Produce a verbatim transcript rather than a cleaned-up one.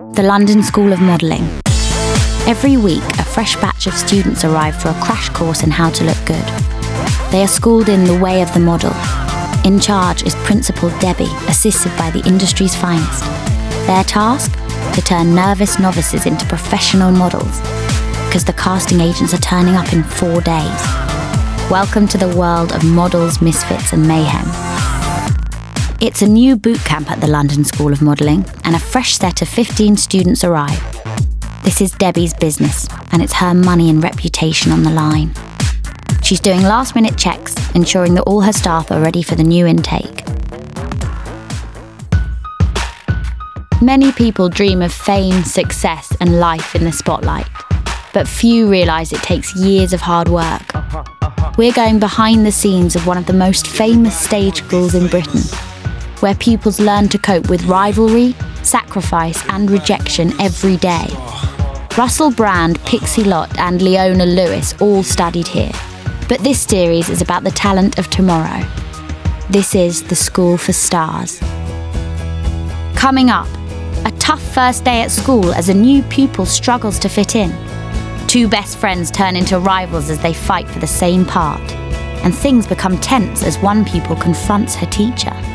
the London School of Modelling. Every week, a fresh batch of students arrive for a crash course in how to look good. They are schooled in the way of the model. In charge is Principal Debbie, assisted by the industry's finest. Their task? To turn nervous novices into professional models, because the casting agents are turning up in four days. Welcome to the world of models, misfits and mayhem. It's a new boot camp at the London School of Modelling, and a fresh set of fifteen students arrive. This is Debbie's business, and it's her money and reputation on the line. She's doing last-minute checks, ensuring that all her staff are ready for the new intake. Many people dream of fame, success, and life in the spotlight, but few realise it takes years of hard work. We're going behind the scenes of one of the most famous stage schools in Britain, where pupils learn to cope with rivalry, sacrifice, and rejection every day. Russell Brand, Pixie Lott, and Leona Lewis all studied here, but this series is about the talent of tomorrow. This is the School for Stars. Coming up, a tough first day at school as a new pupil struggles to fit in. Two best friends turn into rivals as they fight for the same part. And things become tense as one pupil confronts her teacher.